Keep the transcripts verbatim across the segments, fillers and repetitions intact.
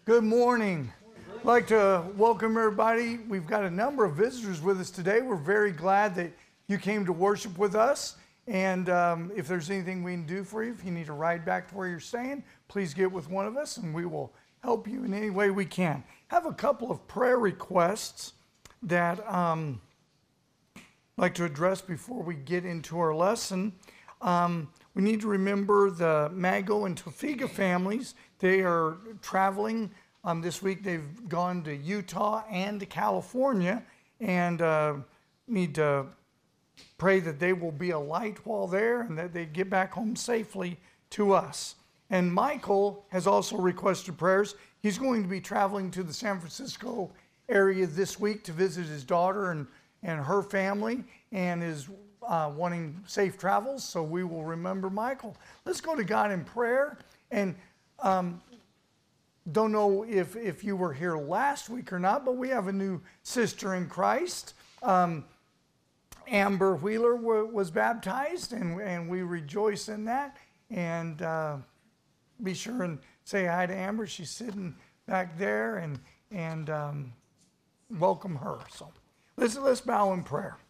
Good morning. I'd like to welcome everybody. We've got a number of visitors with us today. We're very glad that you came to worship with us. And um, if there's anything we can do for you, if you need a ride back to where you're staying, please get with one of us and we will help you in any way we can. I have a couple of prayer requests that um, I'd like to address before we get into our lesson. Um, we need to remember the Mago and Tofiga families. They are traveling um, this week. They've gone to Utah and to California, and uh, need to pray that they will be a light while there and that they get back home safely to us. And Michael has also requested prayers. He's going to be traveling to the San Francisco area this week to visit his daughter and, and her family, and is uh, wanting safe travels, so we will remember Michael. Let's go to God in prayer. And um, don't know if, if you were here last week or not, but we have a new sister in Christ. Um, Amber Wheeler w- was baptized, and, and we rejoice in that. And uh, be sure and say hi to Amber. She's sitting back there, and and um, welcome her. So let's let's bow in prayer.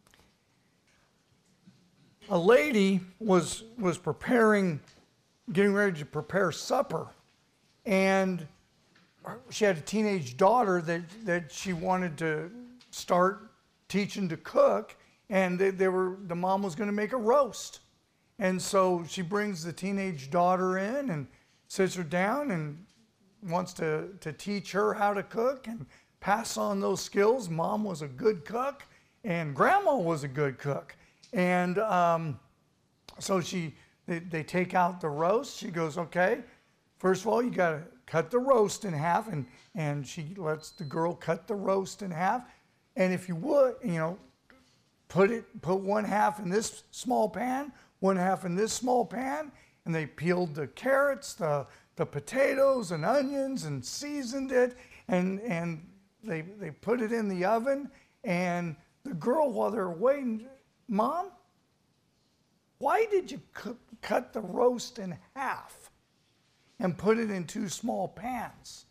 A lady was was preparing, getting ready to prepare supper, and she had a teenage daughter that that she wanted to start teaching to cook, and they, they were the mom was going to make a roast. And so she brings the teenage daughter in and sits her down and wants to, to teach her how to cook and pass on those skills. Mom was a good cook, and Grandma was a good cook. And um, so she they, they take out the roast. She goes, okay, first of all, you got to cut the roast in half. And, and she lets the girl cut the roast in half. And if you would, you know, put it put one half in this small pan, one half in this small pan, and they peeled the carrots, the the potatoes and onions, and seasoned it, and and they they put it in the oven. And the girl, while they're waiting, Mom, why did you cu- cut the roast in half and put it in two small pans?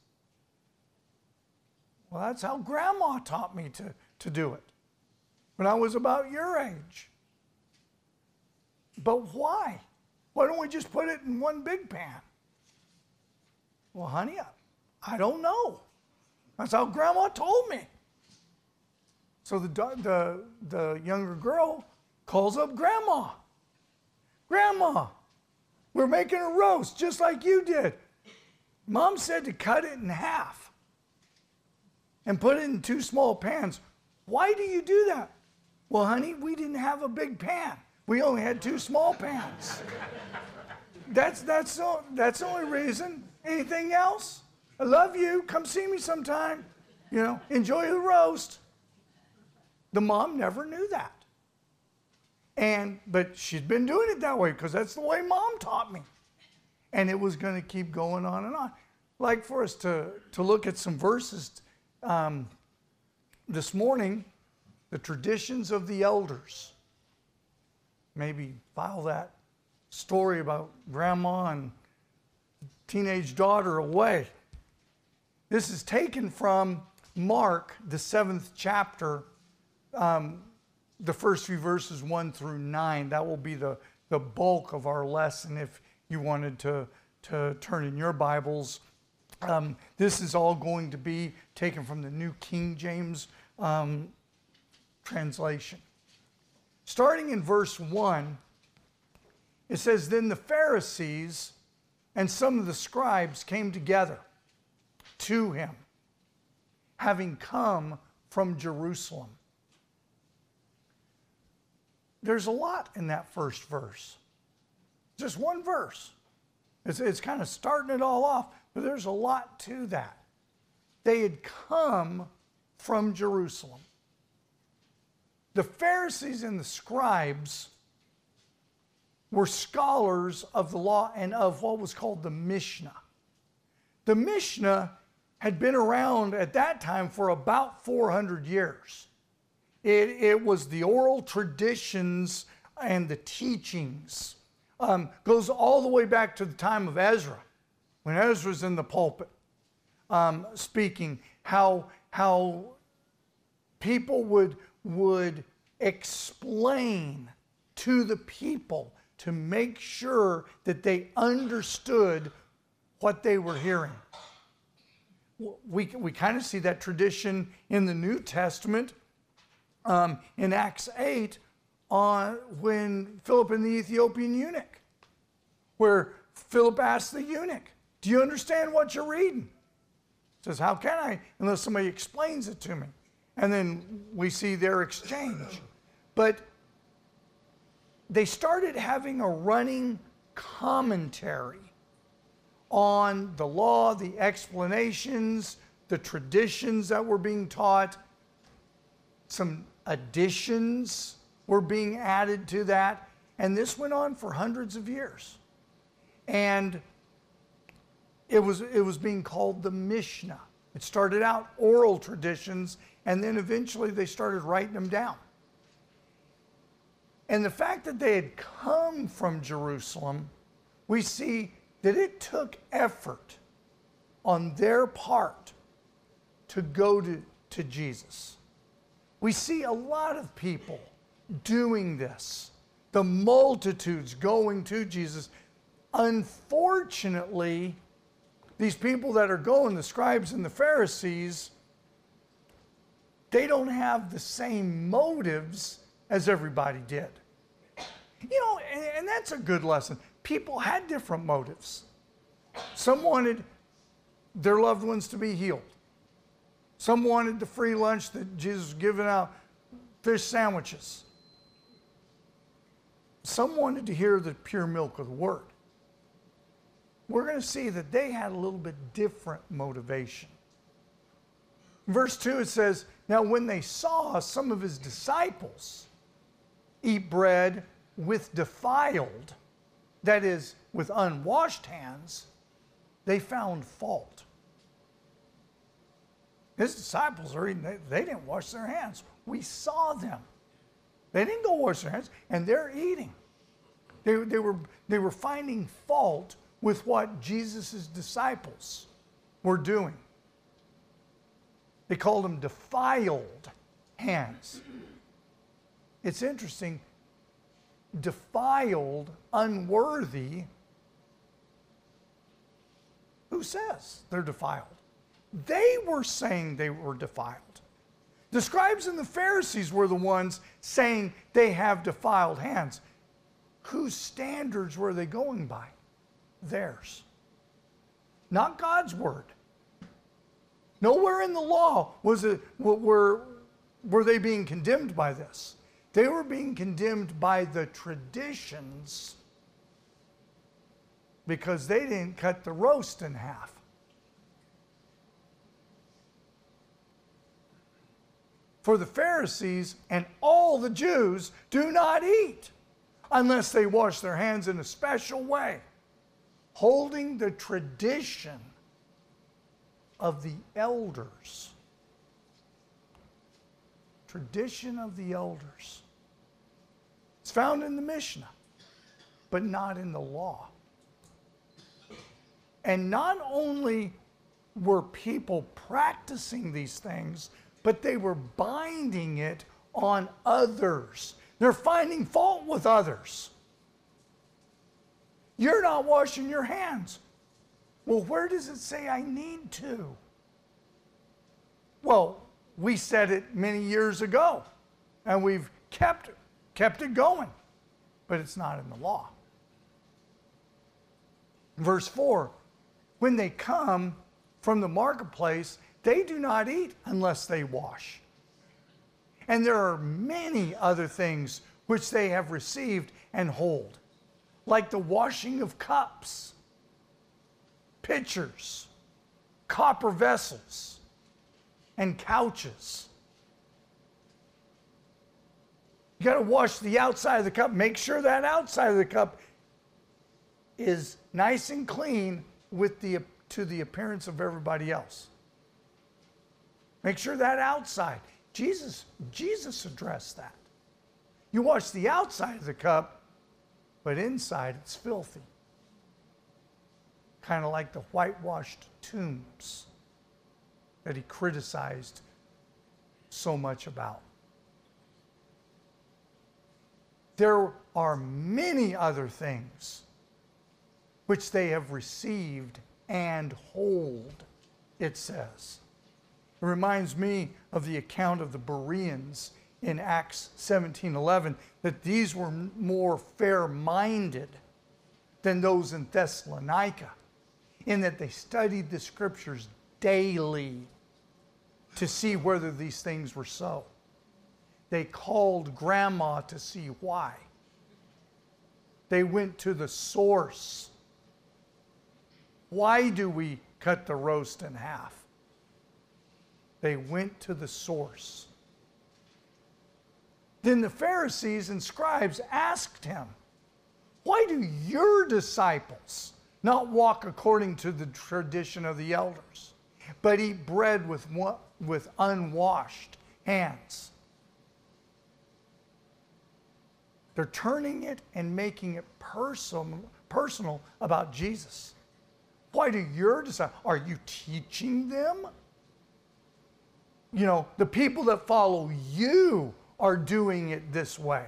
Well, that's how Grandma taught me to, to do it when I was about your age. But why? Why don't we just put it in one big pan? Well, honey, I, I don't know. That's how Grandma told me. So the, the, the younger girl calls up Grandma. Grandma, we're making a roast just like you did. Mom said to cut it in half and put it in two small pans. Why do you do that? Well, honey, we didn't have a big pan. We only had two small pans. That's that's the, that's the only reason. Anything else? I love you. Come see me sometime. You know, enjoy the roast. The mom never knew that. And but she'd been doing it that way because that's the way Mom taught me. And it was going to keep going on and on. I'd like for us to, to look at some verses um, this morning, the traditions of the elders. Maybe file that story about Grandma and teenage daughter away. This is taken from Mark, the seventh chapter, um, the first few verses one through nine. That will be the, the bulk of our lesson if you wanted to, to turn in your Bibles. Um, this is all going to be taken from the New King James um, translation. Starting in verse one, it says, "Then the Pharisees and some of the scribes came together to him, having come from Jerusalem." There's a lot in that first verse. Just one verse. It's, it's kind of starting it all off, but there's a lot to that. They had come from Jerusalem. The Pharisees and the scribes were scholars of the law and of what was called the Mishnah. The Mishnah had been around at that time for about four hundred years. It, it was the oral traditions and the teachings. Um, goes all the way back to the time of Ezra, when Ezra's in the pulpit. um, speaking, how, how people would, would explain to the people to make sure that they understood what they were hearing. We, we kind of see that tradition in the New Testament, um, in Acts eight, on when Philip and the Ethiopian eunuch, where Philip asked the eunuch, do you understand what you're reading? He says, how can I, unless somebody explains it to me? And then we see their exchange. But they started having a running commentary on the law, the explanations, the traditions that were being taught. Some additions were being added to that. And this went on for hundreds of years. And it was, it was being called the Mishnah. It started out oral traditions, and then eventually they started writing them down. And the fact that they had come from Jerusalem, we see that it took effort on their part to go to, to Jesus. We see a lot of people doing this, the multitudes going to Jesus. Unfortunately, these people that are going, the scribes and the Pharisees, they don't have the same motives as everybody did. You know, and, and that's a good lesson. People had different motives. Some wanted their loved ones to be healed. Some wanted the free lunch that Jesus was giving out, fish sandwiches. Some wanted to hear the pure milk of the word. We're going to see that they had a little bit different motivation. In verse two it says, now when they saw some of his disciples eat bread with defiled, that is, with unwashed hands, they found fault. His disciples are eating, they, they didn't wash their hands. We saw them. They didn't go wash their hands, and they're eating. They, they, were, they were finding fault with what Jesus' disciples were doing. They called them defiled hands. It's interesting. Defiled, unworthy. Who says they're defiled? They were saying they were defiled. The scribes and the Pharisees were the ones saying they have defiled hands. Whose standards were they going by? Theirs. Not God's word. Nowhere in the law was it, were, were they being condemned by this. They were being condemned by the traditions because they didn't cut the roast in half. For the Pharisees and all the Jews do not eat unless they wash their hands in a special way, holding the tradition of the elders. Tradition of the elders. It's found in the Mishnah, but not in the law. And not only were people practicing these things, but they were binding it on others. They're finding fault with others. You're not washing your hands. Well, where does it say I need to? Well, we said it many years ago, and we've kept, kept it going, but it's not in the law. Verse four, when they come from the marketplace, they do not eat unless they wash. And there are many other things which they have received and hold, like the washing of cups, pitchers, copper vessels, and couches. You got to wash the outside of the cup. Make sure that outside of the cup is nice and clean with the, to the appearance of everybody else. Make sure that outside. Jesus, Jesus addressed that. You wash the outside of the cup, but inside it's filthy. Kind of like the whitewashed tombs that he criticized so much about. There are many other things which they have received and hold, it says. It reminds me of the account of the Bereans in Acts seventeen eleven, that these were more fair-minded than those in Thessalonica, in that they studied the scriptures daily to see whether these things were so. They called grandma to see why. They went to the source. Why do we cut the roast in half? They went to the source. Then the Pharisees and scribes asked him, why do your disciples not walk according to the tradition of the elders, but eat bread with, with unwashed hands? They're turning it and making it personal, personal about Jesus. Why do your disciples, are you teaching them? You know, the people that follow you are doing it this way.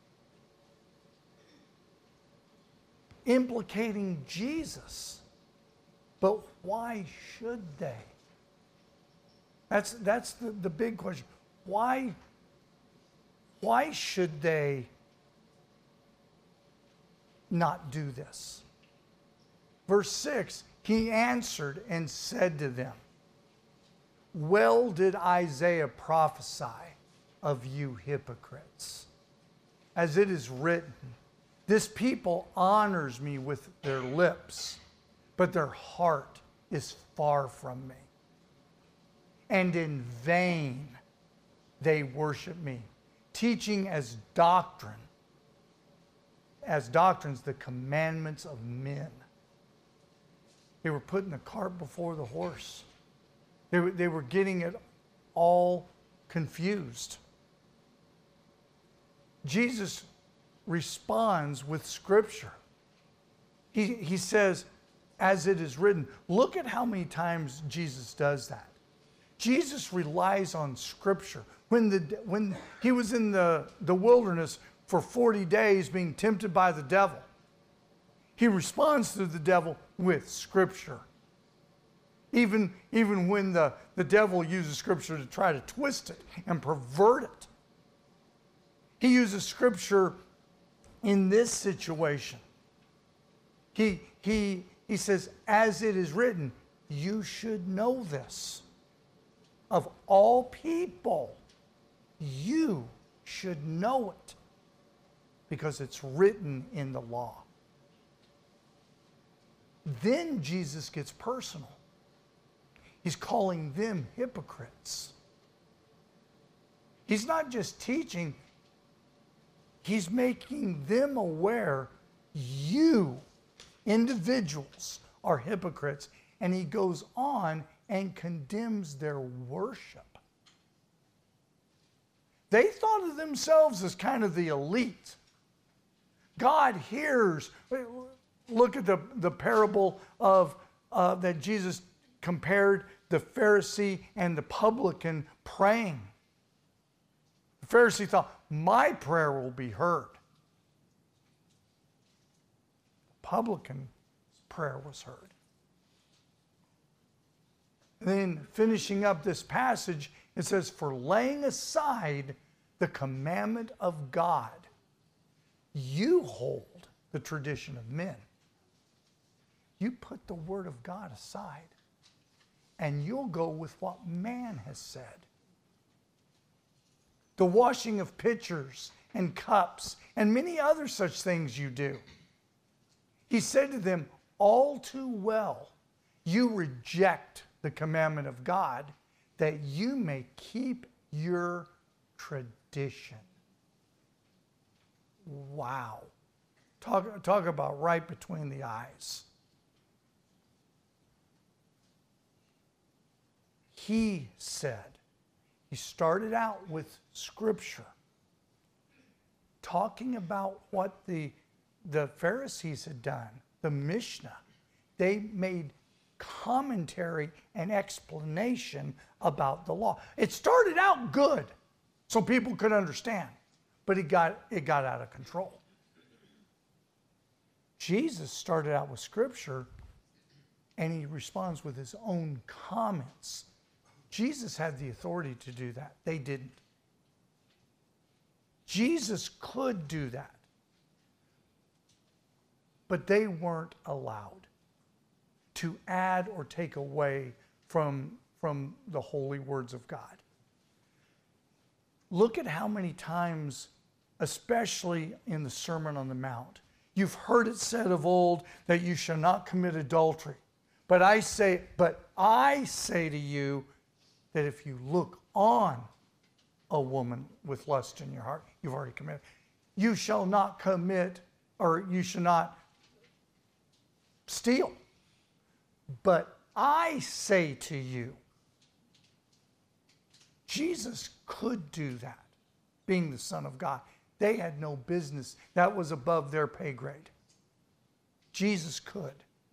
Implicating Jesus. But why should they? That's, that's the, the big question. Why, why should they not do this? Verse six, he answered and said to them, well did Isaiah prophesy of you hypocrites. As it is written, this people honors me with their lips, but their heart is far from me. And in vain they worship me, teaching as doctrine, as doctrines the commandments of men. They were putting the cart before the horse. They were, they were getting it all confused. Jesus responds with Scripture. He, he says, as it is written. Look at how many times Jesus does that. Jesus relies on Scripture. When, the, when he was in the, the wilderness for forty days being tempted by the devil, he responds to the devil with Scripture. Even, even when the, the devil uses Scripture to try to twist it and pervert it. He uses Scripture in this situation. He, he, he says, as it is written, you should know this. Of all people, you should know it because it's written in the law. Then Jesus gets personal. He's calling them hypocrites. He's not just teaching, he's making them aware you, individuals, are hypocrites. And he goes on and condemns their worship. They thought of themselves as kind of the elite. God hears. Look at the, the parable of uh, that Jesus compared the Pharisee and the publican praying. The Pharisee thought, my prayer will be heard. The publican's prayer was heard. And then finishing up this passage, it says, for laying aside the commandment of God, you hold the tradition of men. You put the word of God aside, and you'll go with what man has said. The washing of pitchers and cups and many other such things you do. He said to them, all too well, you reject the commandment of God that you may keep your tradition. Wow. Talk, talk about right between the eyes. He said, he started out with Scripture, talking about what the, the Pharisees had done, the Mishnah. They made commentary and explanation about the law. It started out good, so people could understand, but it got, it got out of control. Jesus started out with Scripture, and he responds with his own comments. Jesus had the authority to do that. They didn't. Jesus could do that, but they weren't allowed to add or take away from, from the holy words of God. Look at how many times, especially in the Sermon on the Mount, you've heard it said of old that you shall not commit adultery. But I say, but I say to you that if you look on a woman with lust in your heart, you've already committed. You shall not commit, or you shall not steal. But I say to you, Jesus could do that, being the Son of God. They had no business. That was above their pay grade. Jesus could.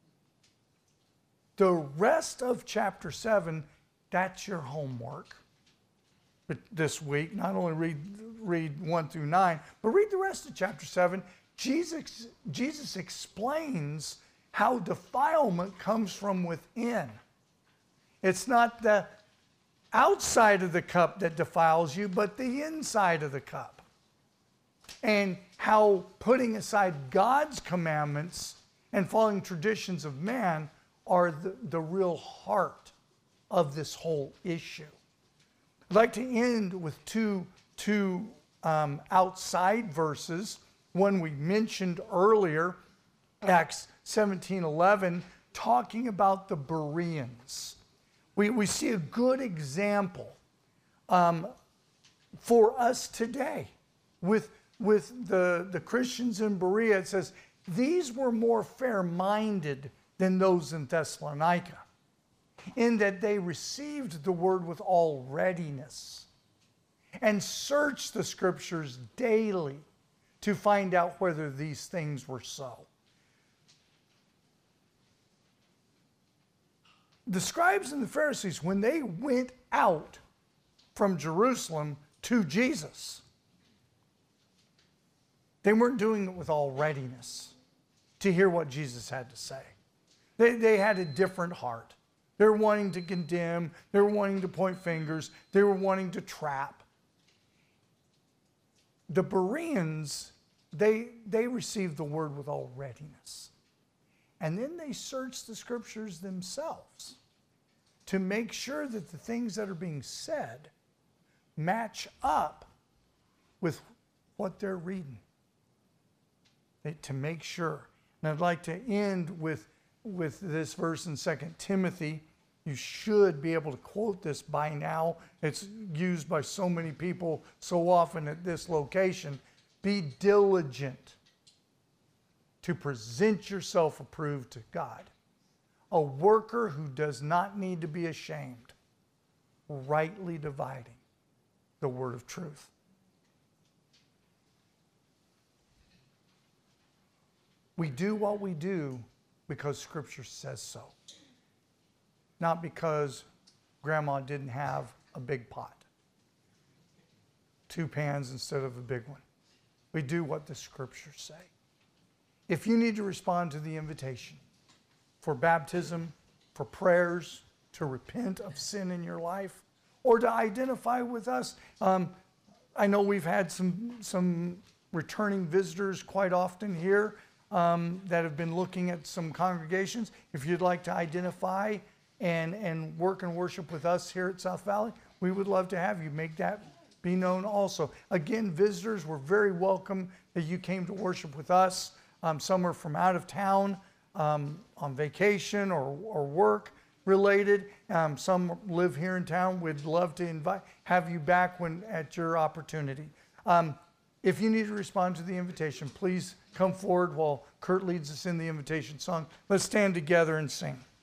The rest of chapter seven, that's your homework. But this week, not only read, read one through nine, but read the rest of chapter seven. Jesus, Jesus explains how defilement comes from within. It's not the outside of the cup that defiles you, but the inside of the cup. And how putting aside God's commandments and following traditions of man are the, the real heart of this whole issue. I'd like to end with two, two um, outside verses. One we mentioned earlier, Acts seventeen eleven, talking about the Bereans. We, we see a good example um, for us today with, with the, the Christians in Berea. It says, these were more fair-minded than those in Thessalonica, in that they received the word with all readiness and searched the Scriptures daily to find out whether these things were so. The scribes and the Pharisees, when they went out from Jerusalem to Jesus, they weren't doing it with all readiness to hear what Jesus had to say. They, they had a different heart. They were wanting to condemn. They were wanting to point fingers. They were wanting to trap. The Bereans, they, they received the word with all readiness. And then they searched the Scriptures themselves to make sure that the things that are being said match up with what they're reading. They, to make sure. And I'd like to end with, with this verse in Second Timothy. You should be able to quote this by now. It's used by so many people so often at this location. Be diligent to present yourself approved to God, a worker who does not need to be ashamed, rightly dividing the word of truth. We do what we do because Scripture says so, not because Grandma didn't have a big pot, two pans instead of a big one. We do what the Scriptures say. If you need to respond to the invitation for baptism, for prayers, to repent of sin in your life, or to identify with us, um, I know we've had some, some returning visitors quite often here um, that have been looking at some congregations. If you'd like to identify and, and work and worship with us here at South Valley, we would love to have you. Make that be known also. Again, visitors, we're very welcome that you came to worship with us. Um, some are from out of town, um, on vacation or, or work related. Um, some live here in town. We'd love to invite, have you back when at your opportunity. Um, if you need to respond to the invitation, please come forward while Kurt leads us in the invitation song. Let's stand together and sing.